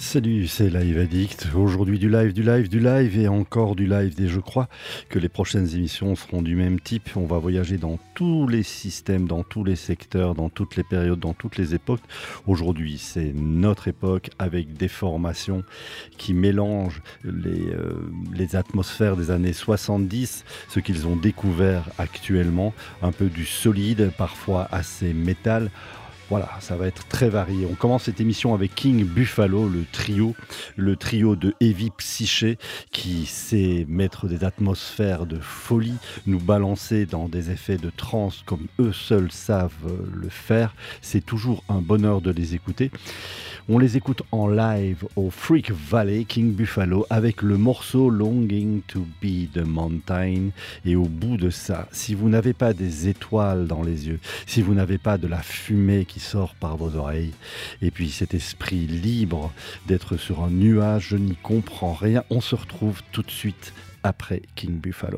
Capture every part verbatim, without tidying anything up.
Salut, c'est Live Addict. Aujourd'hui du live, du live, du live et encore du live. Et je crois que les prochaines émissions seront du même type. On va voyager dans tous les systèmes, dans tous les secteurs, dans toutes les périodes, dans toutes les époques. Aujourd'hui, c'est notre époque avec des formations qui mélangent les, euh, les atmosphères des années soixante-dix, ce qu'ils ont découvert actuellement, un peu du solide, parfois assez métal. Voilà, ça va être très varié. On commence cette émission avec King Buffalo, le trio, le trio de Heavy Psyché qui sait mettre des atmosphères de folie, nous balancer dans des effets de trance comme eux seuls savent euh, le faire. C'est toujours un bonheur de les écouter. On les écoute en live au Freak Valley, King Buffalo, avec le morceau Longing to be the Mountain. Et au bout de ça, si vous n'avez pas des étoiles dans les yeux, si vous n'avez pas de la fumée qui sort par vos oreilles, et puis cet esprit libre d'être sur un nuage, je n'y comprends rien, on se retrouve tout de suite après King Buffalo.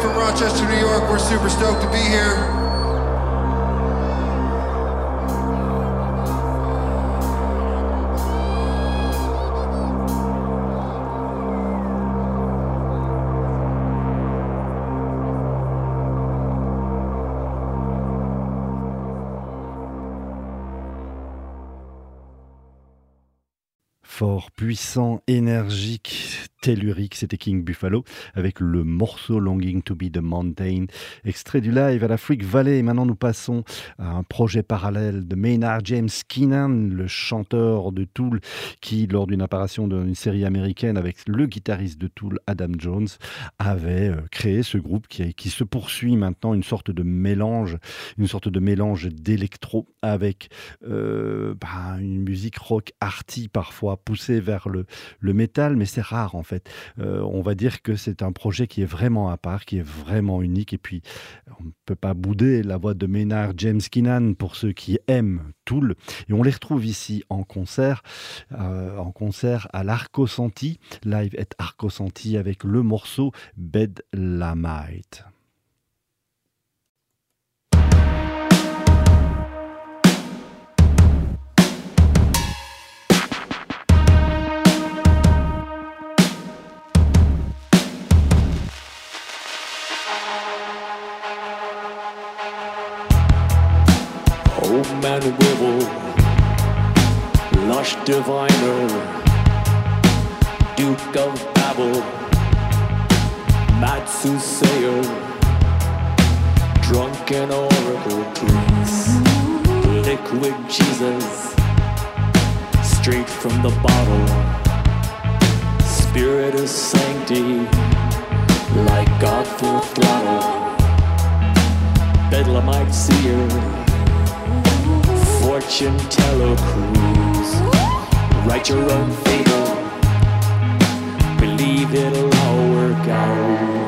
from Rochester, New York. We're super stoked to be here. Fort, puissant, énergique, tellurique, c'était King Buffalo avec le morceau Longing to be the Mountain, extrait du live à la Freak Valley. Et maintenant nous passons à un projet parallèle de Maynard James Keenan, le chanteur de Tool, qui lors d'une apparition d'une série américaine avec le guitariste de Tool, Adam Jones, avait créé ce groupe qui, qui se poursuit maintenant, une sorte de mélange, une sorte de mélange d'électro avec euh, bah, une musique rock arty parfois, poussée vers le, le métal, mais c'est rare en fait. Euh, on va dire que c'est un projet qui est vraiment à part, qui est vraiment unique, et puis on ne peut pas bouder la voix de Maynard James Keenan pour ceux qui aiment Tool, et on les retrouve ici en concert, euh, en concert à l'Arco Santi, live at Arco Santi avec le morceau Bedlamite. Old man Wibble, lush diviner, Duke of Babel, mad soothsayer, drunken oracle drinks, liquid Jesus, straight from the bottle, spirit of sanctity, like God full throttle, Bedlamite seer, fortune teller cruise, write your own fable, believe it'll all work out.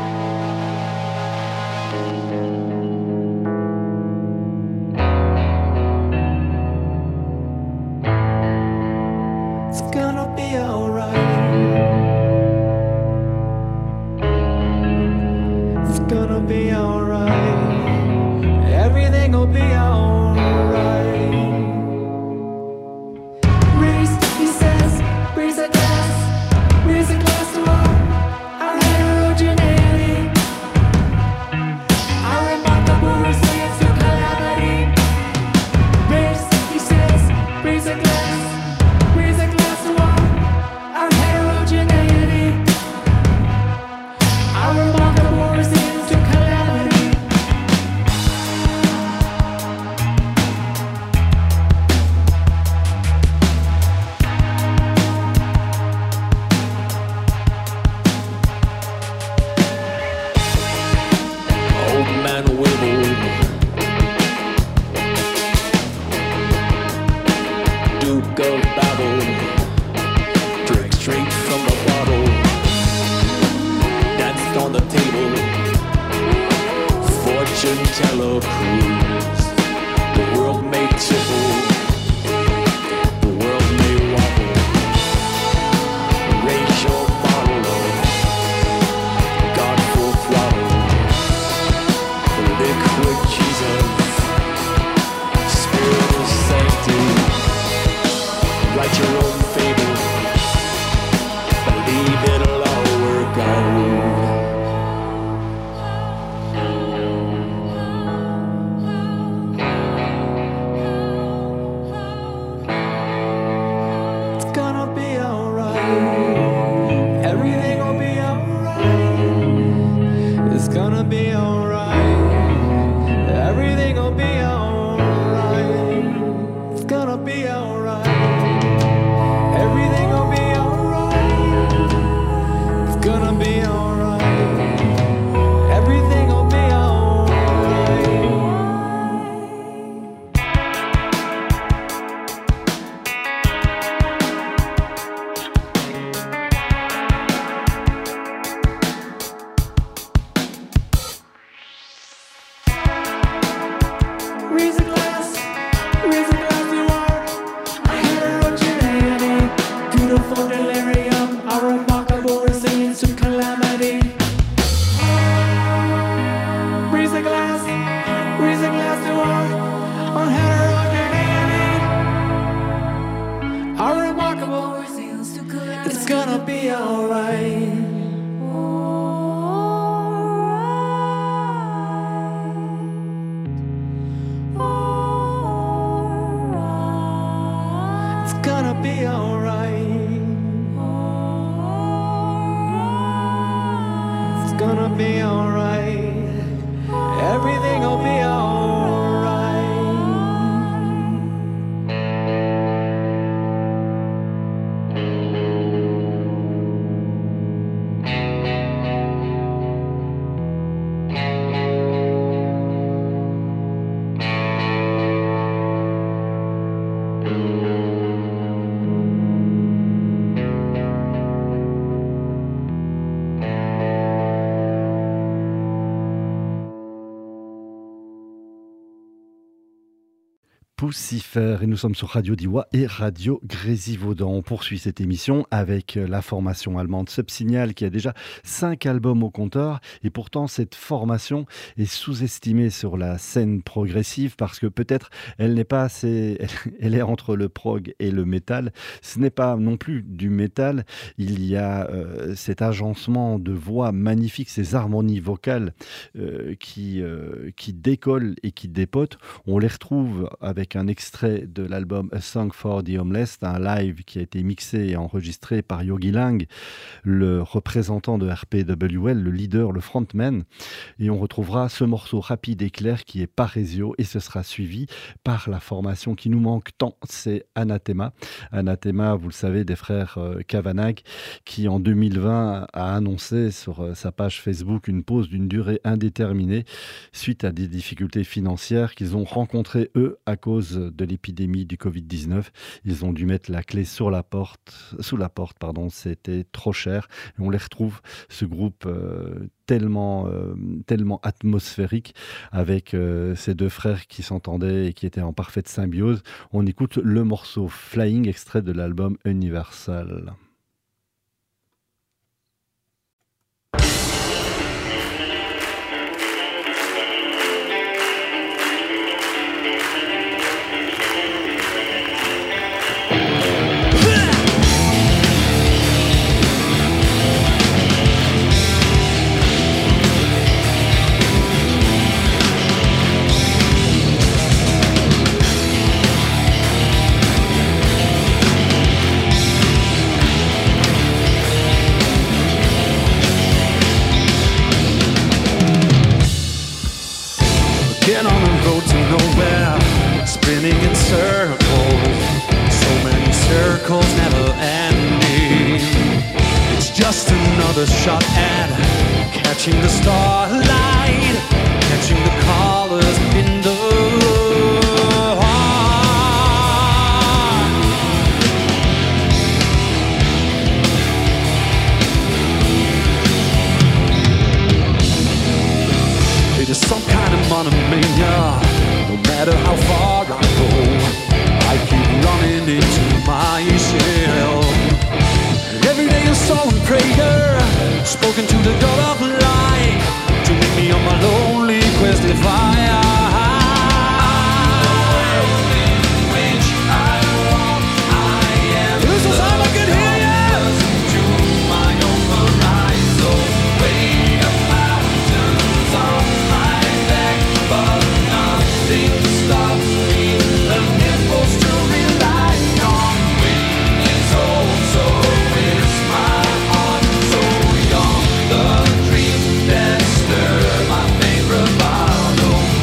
It's gonna be alright. It's gonna be alright. Everything will be alright. gonna be alright. It's gonna be alright. Everything will be alright. Poussifère, et nous sommes sur Radio Diois et Radio Grésivaudan. On poursuit cette émission avec la formation allemande Subsignal qui a déjà cinq albums au compteur, et pourtant cette formation est sous-estimée sur la scène progressive parce que peut-être elle n'est pas assez, elle est entre le prog et le métal. Ce n'est pas non plus du métal, il y a euh, cet agencement de voix magnifique, ces harmonies vocales euh, qui, euh, qui décollent et qui dépotent. On les retrouve avec un extrait de l'album A Song for the Homeless, un live qui a été mixé et enregistré par Yogi Lang, le représentant de R P W L, le leader, le frontman. Et on retrouvera ce morceau rapide et clair qui est Paresio, et ce sera suivi par la formation qui nous manque tant, c'est Anathema. Anathema, vous le savez, des frères euh, Kavanagh, qui en deux mille vingt a annoncé sur euh, sa page Facebook une pause d'une durée indéterminée suite à des difficultés financières qu'ils ont rencontrées eux à cause de l'épidémie du covid dix-neuf. Ils ont dû mettre la clé sur la porte, sous la porte, pardon, c'était trop cher. Et on les retrouve, ce groupe euh, tellement, euh, tellement atmosphérique, avec euh, ces deux frères qui s'entendaient et qui étaient en parfaite symbiose. On écoute le morceau Flying, extrait de l'album Universal. Get on the road to nowhere, spinning in circles, so many circles never ending. It's just another shot at catching the starlight, catching the colors in the heart. It is some kind of monomania. No matter how far I go, I keep running into my shell. And every day a solemn prayer, spoken to the God of light, to meet me on my lonely quest if I Stir my favorite bottle.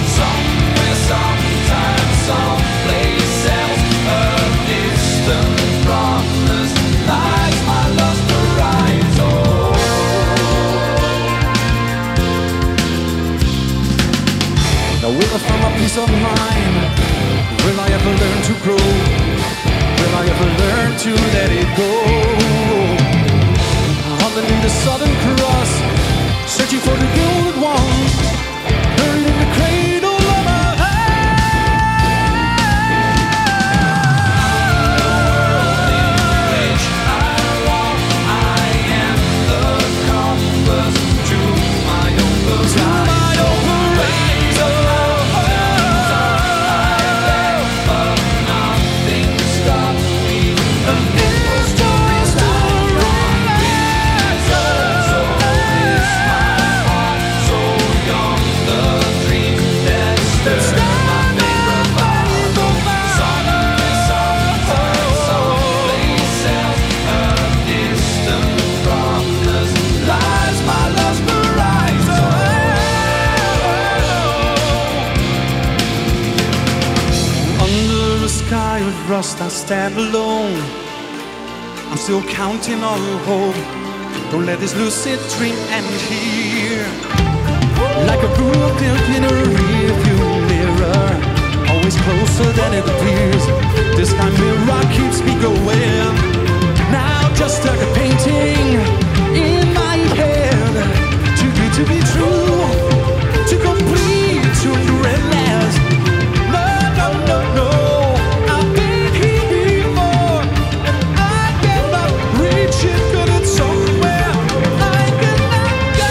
sky of rust, I stand alone. I'm still counting on hope. Don't let this lucid dream end here. Like a rule built in a rearview mirror, always closer than it appears. This kind of mirror keeps me going. Now just like a painting in my head. Too good to be true, too complete to regret last. No, no, no, no. I've been here before, and I cannot reach it, but it's somewhere I cannot go.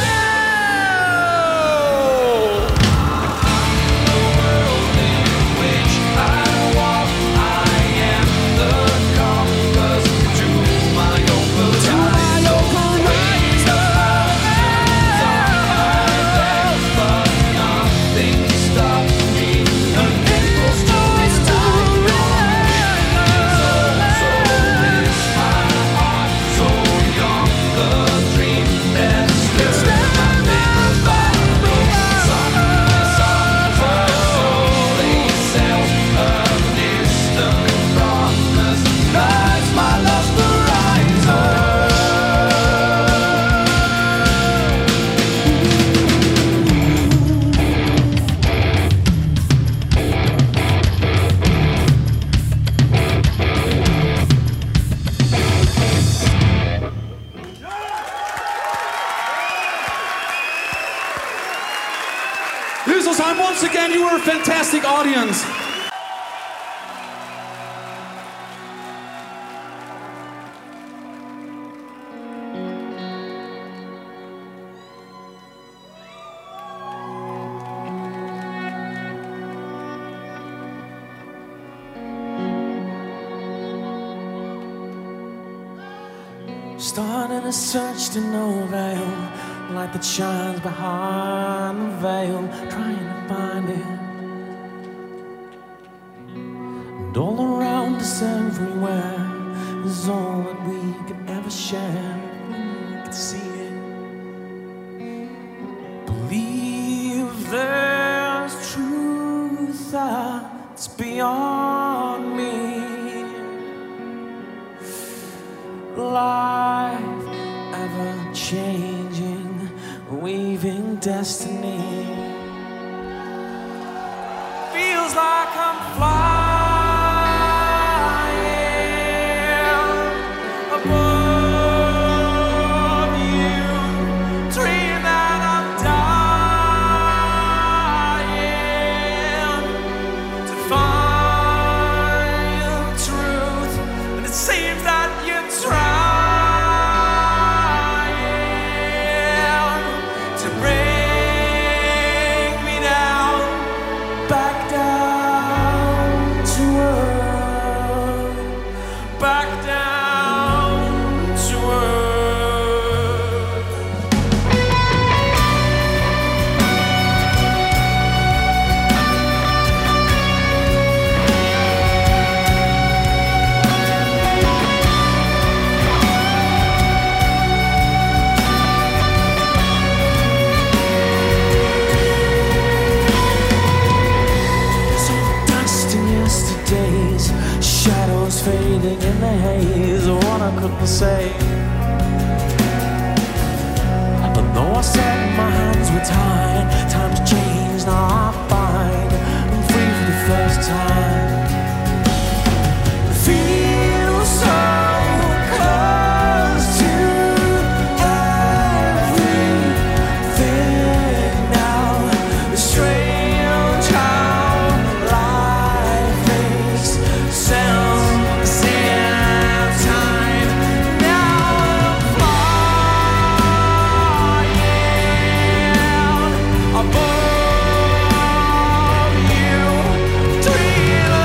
The world in which I walk, I am the compass to my own horizon. But nothing stops me. Unable to stop. So, so is my heart, so young, the dream that stirs my name by the sun. Her soul itself, a distant promise, lies my lost horizon. Hildesheim, once again, you were a fantastic audience. Starting a search to no avail, light that shines behind the veil, trying to find it. And all around us everywhere is all that we could ever share. We could see it. Believe there's truth that's beyond me. Life ever changing, weaving destiny. Feels like I'm flying above you. Dream that I'm dying to find truth, and it seems that you try. Fading in the haze, what I couldn't say. But though I said my hands were tied, times change, now I find I'm free for the first time. Feel so close to everything now. The strange how life makes sound. Above you, dream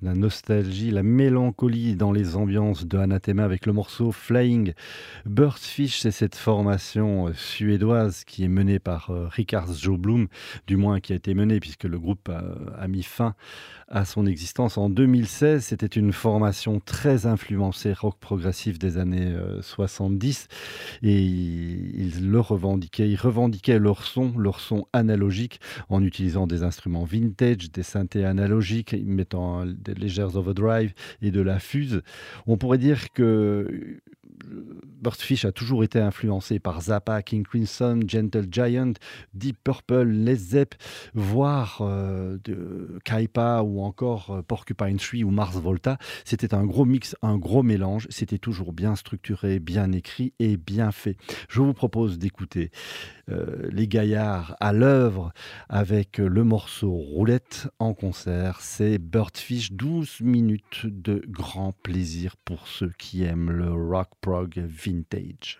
la nostalgie, la mélancolie dans les ambiances de Anathema avec le morceau Flying. Birdfish, c'est cette formation euh, suédoise qui est menée par euh, Rickard Sjöblom, du moins qui a été menée puisque le groupe a, a mis fin à son existence en deux mille seize. C'était une formation très influencée rock progressif des années euh, soixante-dix et ils, ils le revendiquaient, ils revendiquaient leur son, leur son analogique en utilisant des instruments vintage, des synthés analogiques, mettant des légères overdrive et de la fuse. On pourrait dire que Birdfish a toujours été influencé par Zappa, King Crimson, Gentle Giant, Deep Purple, Led Zepp, voire euh, de Kaipa ou encore euh, Porcupine Tree ou Mars Volta. C'était un gros mix, un gros mélange. C'était toujours bien structuré, bien écrit et bien fait. Je vous propose d'écouter euh, les Gaillards à l'œuvre avec le morceau Roulette en concert. C'est Birdfish, douze minutes de grand plaisir pour ceux qui aiment le rock prog vintage.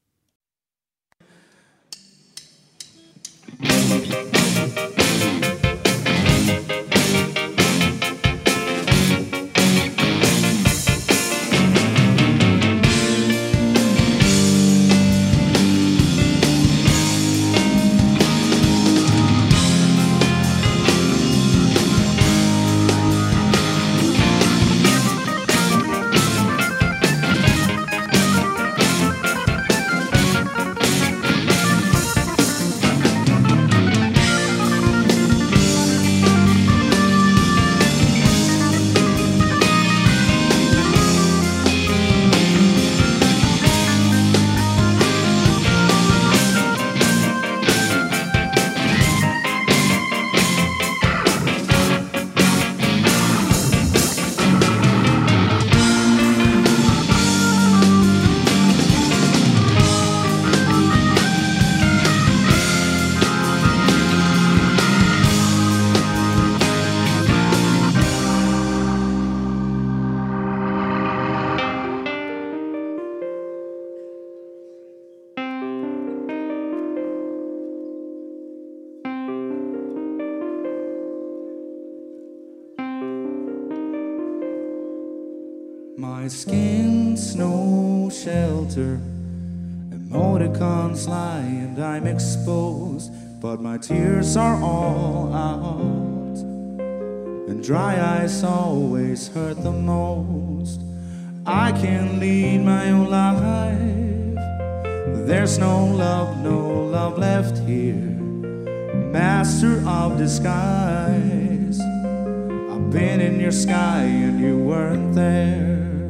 My skin's no shelter, emoticons lie and I'm exposed, but my tears are all out, and dry eyes always hurt the most. I can lead my own life, there's no love, no love left here. Master of disguise, I've been in your sky and you weren't there.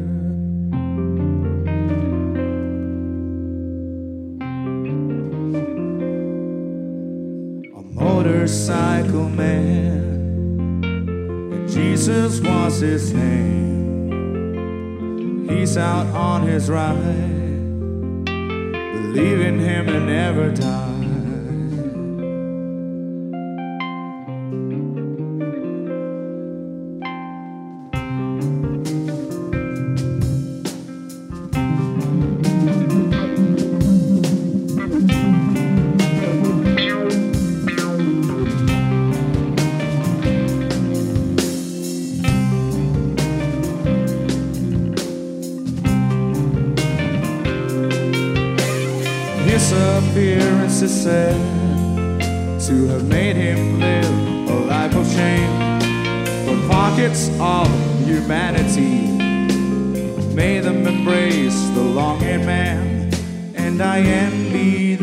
Motorcycle man, and Jesus was his name. He's out on his ride, believe in him and never die. Appearance is said to have made him live a life of shame, but pockets of humanity made them embrace the long-haired man, and I envy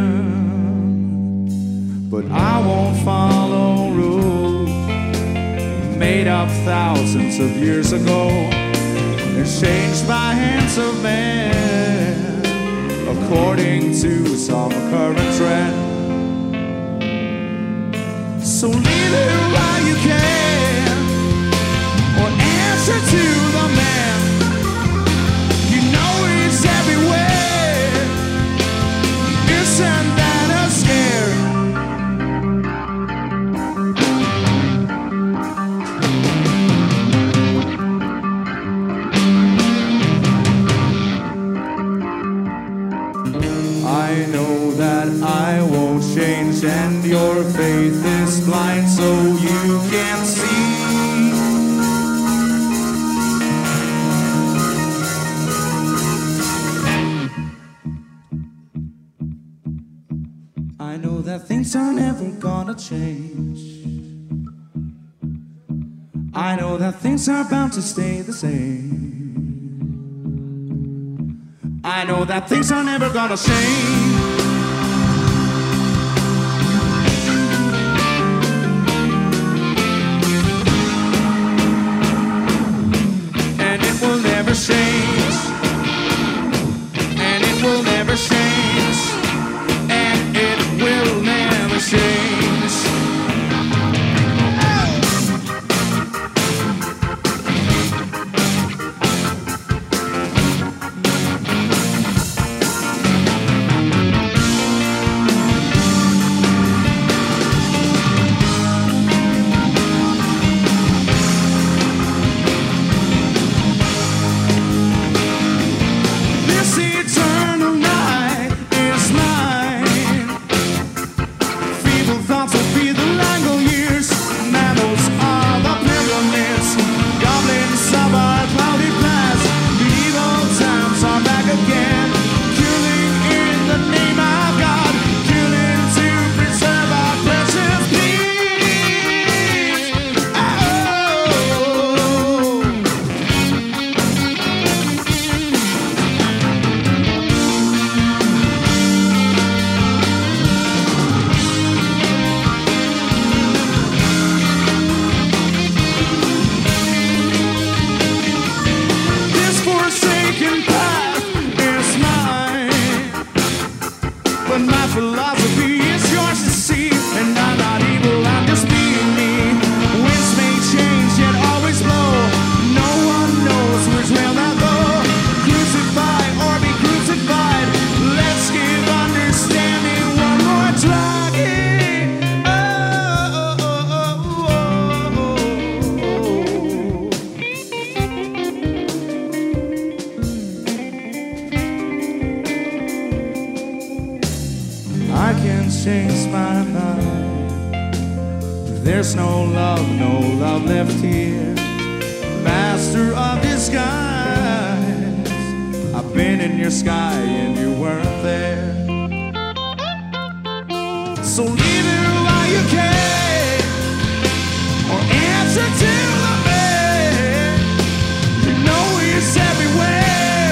them. But I won't follow rules made up thousands of years ago and changed by hands of men according to some current trend. So leave it while you can, or answer to the man. You know he's everywhere. Isn't that a scare? I know that I won't change, and your faith is blind, so you can't see change. I know that things are bound to stay the same. I know that things are never gonna change. And it will never change. And it will never change. And it will never change. There's no love, no love left here. Master of disguise, I've been in your sky and you weren't there. So leave it while you can, or answer to the man. You know he's everywhere.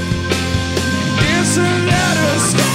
It's a letter sky.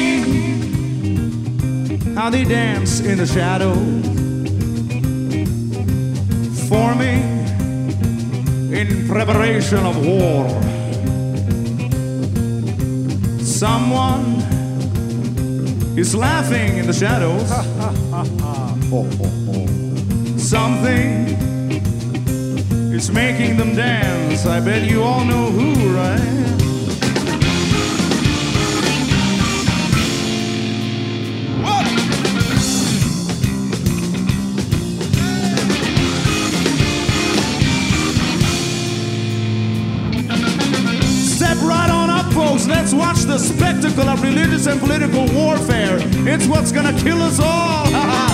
How they dance in the shadows, preparation of war. Someone is laughing in the shadows. Something is making them dance. I bet you all know who, right? Right on up, folks, let's watch the spectacle of religious and political warfare. It's what's gonna kill us all.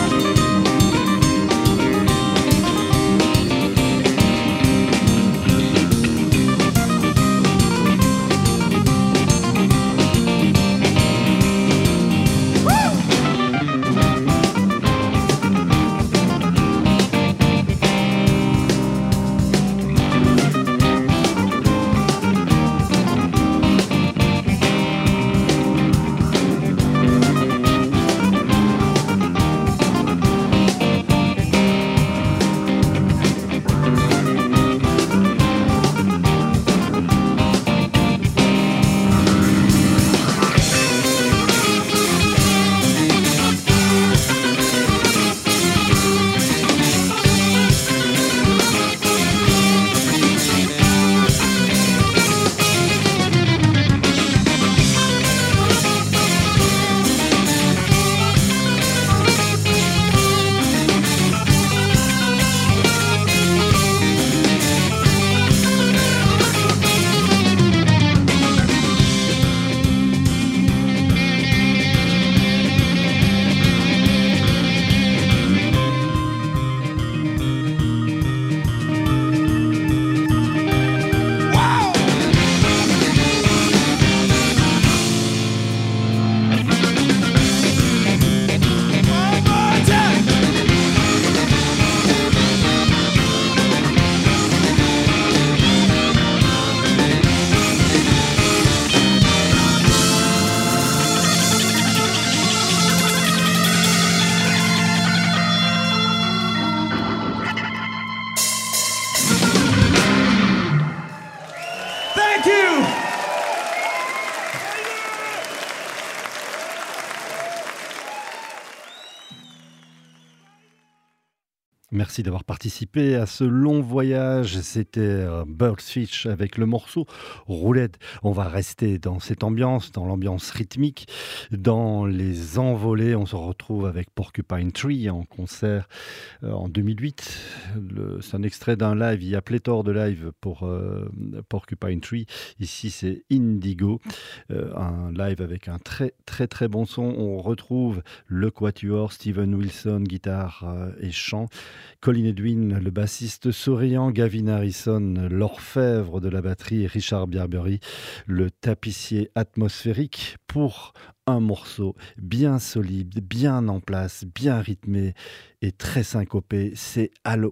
Merci d'avoir participé à ce long voyage. C'était Birdfish avec le morceau Roulette. On va rester dans cette ambiance, dans l'ambiance rythmique, dans les envolées. On se retrouve avec Porcupine Tree en concert en deux mille huit. Le, c'est un extrait d'un live. Il y a pléthore de live pour euh, Porcupine Tree. Ici, c'est Indigo, euh, un live avec un très très très bon son. On retrouve le quatuor, Steven Wilson, guitare euh, et chant. Colin Edwin, le bassiste souriant, Gavin Harrison, l'orfèvre de la batterie, et Richard Bierbury, le tapissier atmosphérique, pour un morceau bien solide, bien en place, bien rythmé et très syncopé. C'est Halo.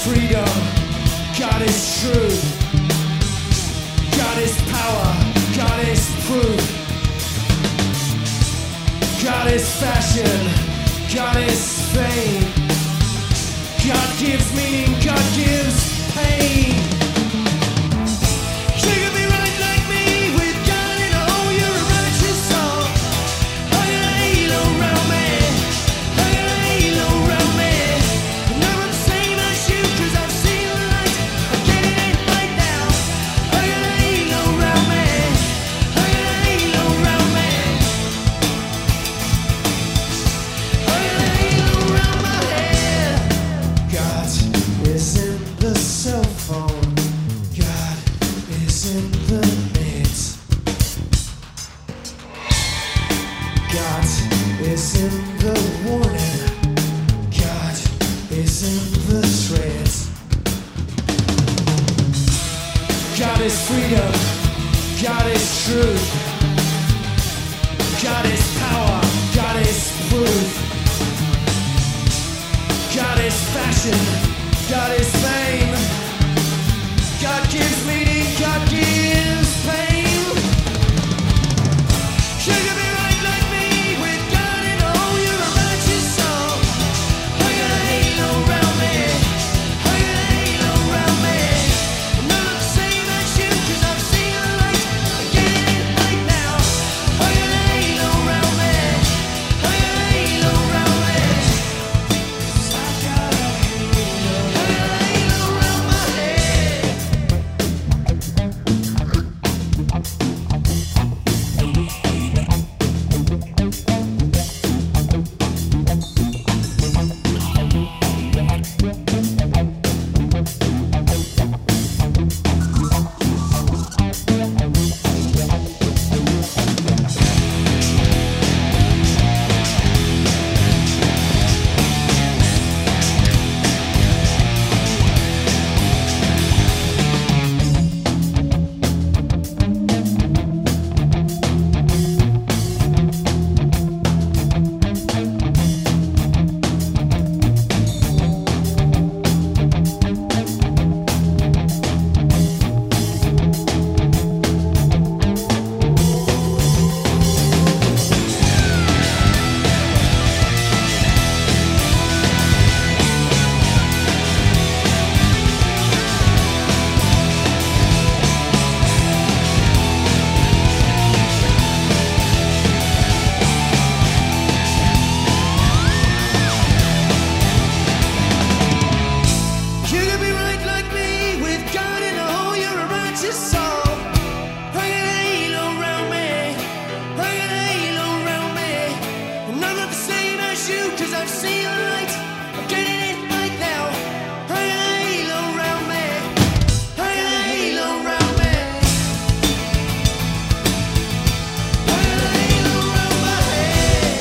freedom, God is truth, God is power, God is proof, God is fashion, God is fame, God gives meaning, God gives pain. She could be right like me with God in all your righteous soul. Oh, your halo around me, oh, your halo around me. And I'm the same as you 'cause I've seen the light. I'm getting it right now. Oh, your halo around me, oh, your halo around me. Oh, your halo around my head. God is in the cell phone. God is in the net. God is in the warning. God is in the threat. God is freedom. God is truth. God is power. God is proof. God is fashion. God is fame. God gives meaning. God gives pain. She could be right like me with God in all your righteous soul. Oh, your halo around me. Oh, your halo around me. And I'm the same as you 'cause I've seen the light. I'm getting it right now. Oh, your halo around me. Oh, your halo around me. 'Cause I've got a halo. Oh, your halo around my head. You could be right like me with God in all your righteous soul. Oh, your halo around me. Oh, your halo around me. And I'm not the same as you 'cause I've seen the light. I'm getting it right now. Oh, your halo around me. Oh, your halo around me. Oh, your halo around my head.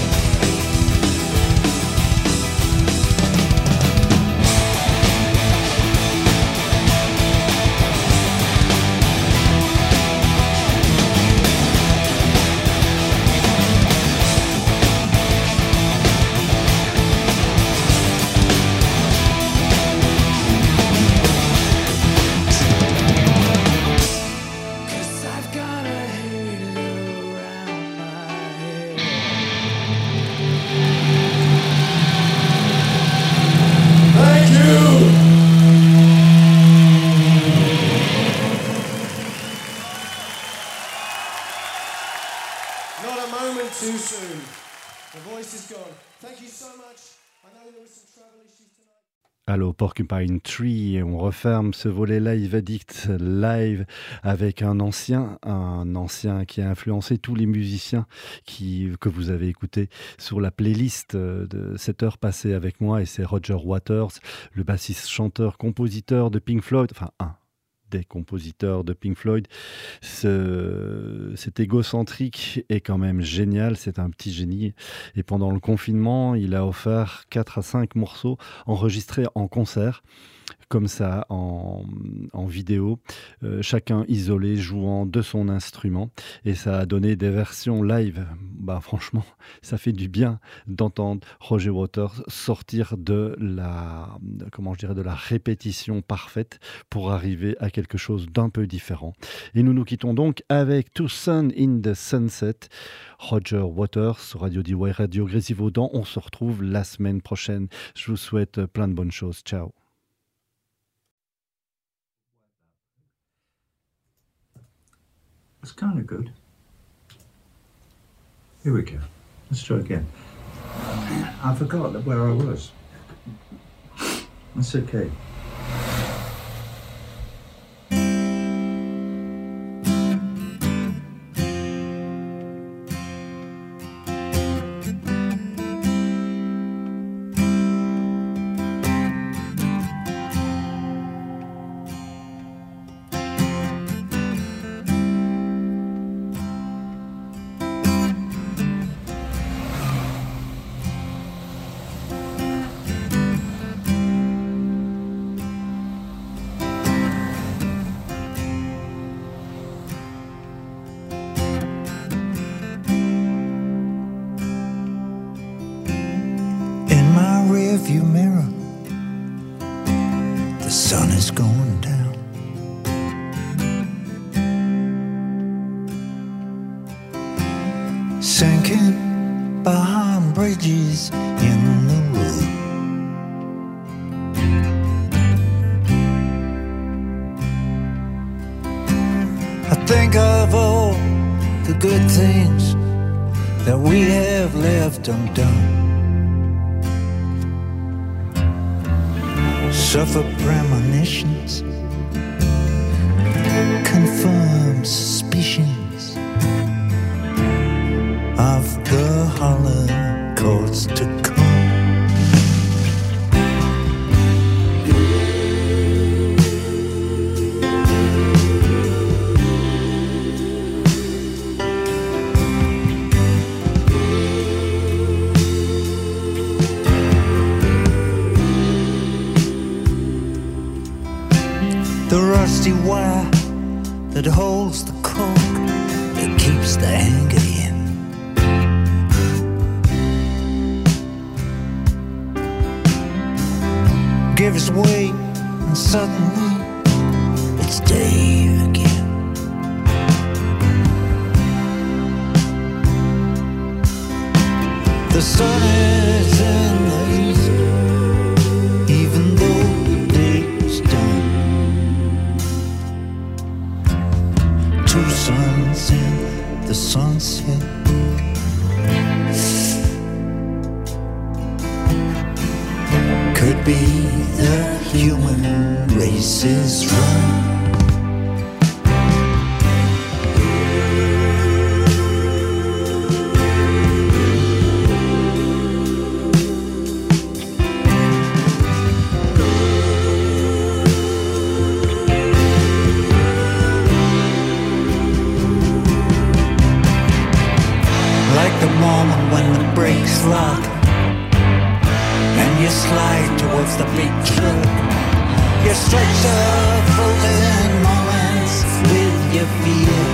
too soon. The voice is gone. Thank you so much. I know there were some travel issues tonight. Allô, Porcupine Tree, et on referme ce volet Live Addict live avec un ancien, un ancien qui a influencé tous les musiciens qui, que vous avez écoutés sur la playlist de cette heure passée avec moi, et c'est Roger Waters, le bassiste, chanteur, compositeur de Pink Floyd, enfin un des compositeurs de Pink Floyd. Ce, cet égocentrique est quand même génial, c'est un petit génie, et pendant le confinement, il a offert quatre à cinq morceaux enregistrés en concert. comme ça en, en vidéo, euh, chacun isolé, jouant de son instrument. Et ça a donné des versions live. Bah, franchement, ça fait du bien d'entendre Roger Waters sortir de la, comment je dirais, de la répétition parfaite pour arriver à quelque chose d'un peu différent. Et nous nous quittons donc avec To Sun in the Sunset, Roger Waters, Radio D Y, Radio Grésivaudan. On se retrouve la semaine prochaine. Je vous souhaite plein de bonnes choses. Ciao. It's kind of good. Here we go. Let's try again. I forgot where I was. That's okay. rearview mirror, the sun is going down. Sinking behind bridges in the road. I think of all the good things that we have left undone. Suffer premonitions, confirm suspicions of the Holocaust to come. The rusty wire that holds the cork, that keeps the anger in. Gives way and suddenly it's day again. The sun is in the east, even though the day is done. Two suns in the sunset. Could be the human race's run. Like the moment when the brakes lock and you slide towards the big truck. You stretch the frozen moments with your fear,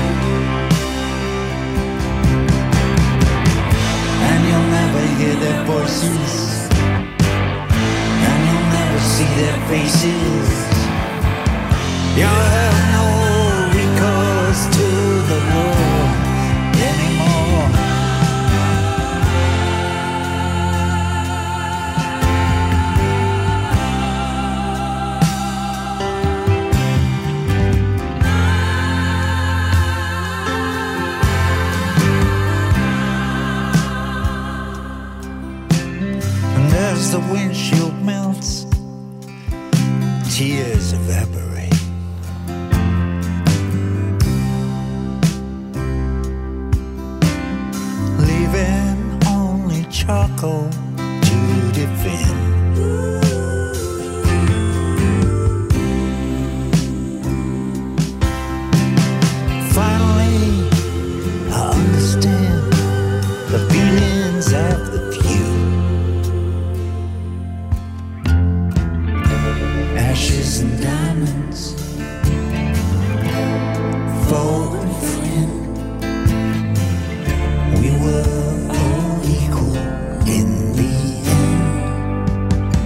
and you'll never hear their voices, and you'll never see their faces. You'll have no recourse to the world anymore. As the windshield melts, tears evaporate. Leaving only charcoal to defend. Finally, I understand the feelings of the few. As foe and friend. We were all equal in the end.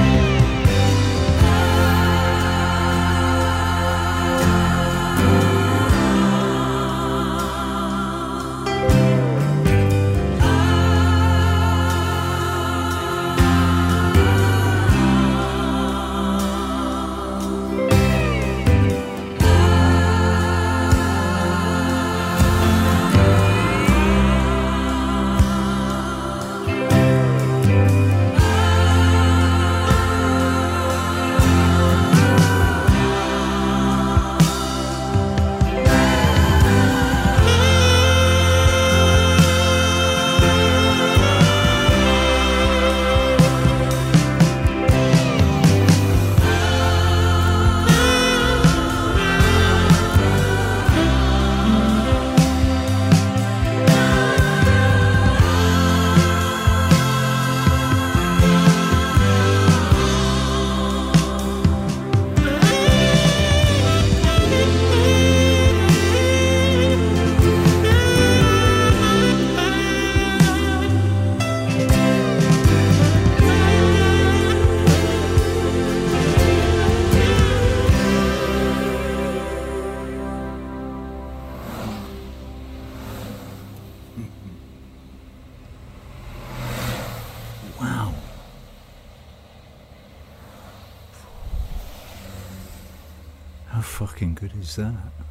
Wow. How fucking good is that?